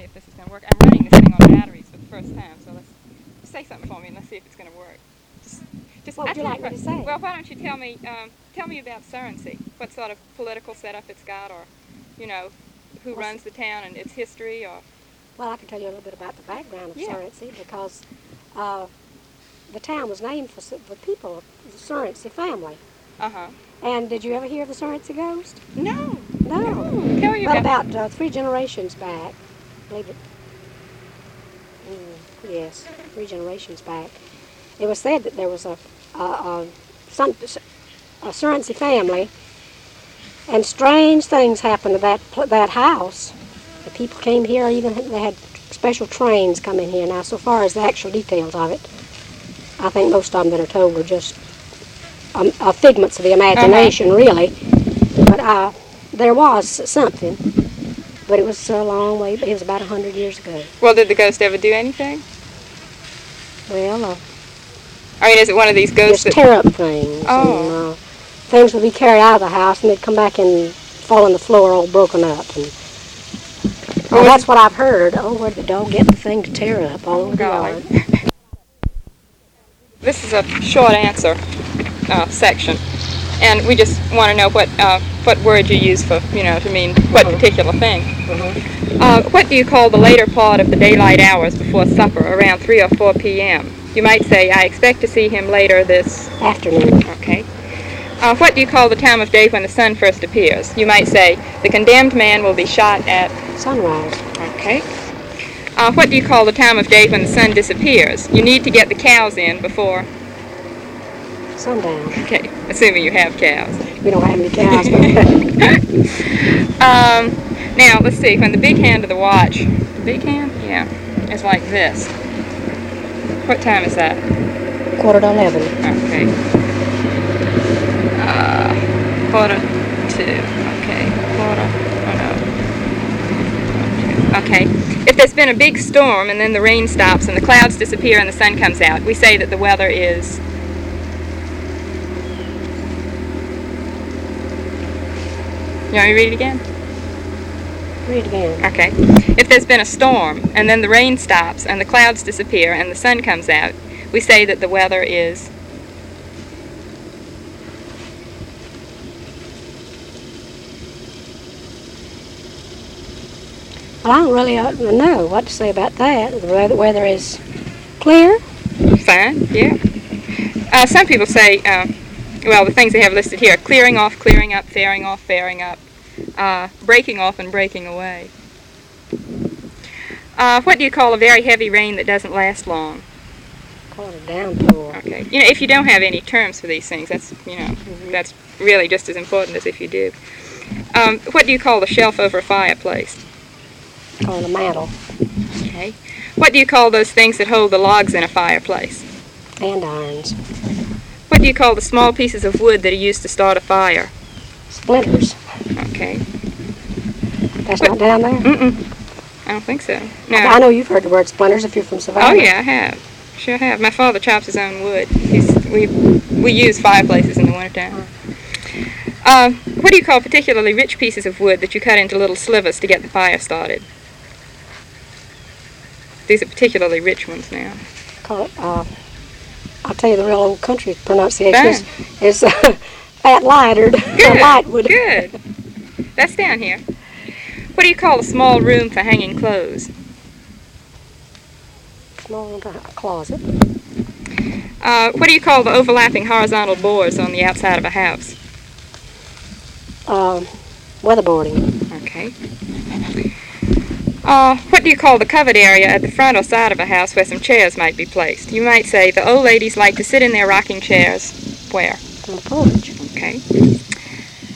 if this is going to work. I'm running this thing on batteries for the first time, so let's say something for me and let's see if it's going to work. Just What would you like me to say? Well, why don't you tell me about Surrency? What sort of political setup it's got, or, you know, who runs the town and its history, or... Well, I can tell you a little bit about the background of Yeah. Surrency, because the town was named for the people of the Surrency family. Uh-huh. And did you ever hear of the Surrency Ghost? No. No. Tell me Well, about... about 3 generations back, I believe it, yes, 3 generations back, it was said that there was a Surrency family, and strange things happened to that house. The people came here, even they had special trains come in here. Now, so far as the actual details of it, I think most of them that are told are just figments of the imagination, really. But there was something, but it was a long way. It was about 100 years ago. Well, did the ghost ever do anything? Well, I mean, is it one of these ghosts just tear up things. Oh. And, things would be carried out of the house, and they'd come back and fall on the floor all broken up. And that's what I've heard. Oh, where did the dog get the thing to tear up all over the yard? This is a short answer section, and we just want to know what word you use for, you know, to mean what particular thing. What do you call the later part of the daylight hours before supper, around 3 or 4 p.m.? You might say, I expect to see him later this afternoon. Okay. What do you call the time of day when the sun first appears? You might say, the condemned man will be shot at sunrise. Okay. What do you call the time of day when the sun disappears? You need to get the cows in before sundown. Okay, assuming you have cows. We don't have any cows. Now, let's see, when the big hand of the watch, the big hand? Yeah, is like this. What time is that? 11:15. Okay. 1:45. Okay. Okay. If there's been a big storm and then the rain stops and the clouds disappear and the sun comes out, we say that the weather is... You want me to read it again? Read it again. Okay. If there's been a storm and then the rain stops and the clouds disappear and the sun comes out, we say that the weather is... Well, I don't really know what to say about that. The weather is clear. Fine, yeah. Some people say, well, the things they have listed here, clearing off, clearing up, faring off, faring up, breaking off and breaking away. What do you call a very heavy rain that doesn't last long? Call it a downpour. Okay. You know, if you don't have any terms for these things, that's, you know, that's really just as important as if you do. What do you call the shelf over a fireplace? Call it a mantle. Okay. What do you call those things that hold the logs in a fireplace? Andirons. What do you call the small pieces of wood that are used to start a fire? Splinters. Okay. That's not down there? Mm-mm. I don't think so. No. I know you've heard the word splinters if you're from Savannah. Oh, yeah, I have. Sure have. My father chops his own wood. We use fireplaces in the wintertime. What do you call particularly rich pieces of wood that you cut into little slivers to get the fire started? These are particularly rich ones now. Call it, I'll tell you the real old country pronunciation is fat lightard. Good, lightwood. Good. That's down here. What do you call a small room for hanging clothes? Small room for a closet. What do you call the overlapping horizontal boards on the outside of a house? Weatherboarding. Okay. What do you call the covered area at the front or side of a house where some chairs might be placed? You might say the old ladies like to sit in their rocking chairs. Where? On the porch. Okay.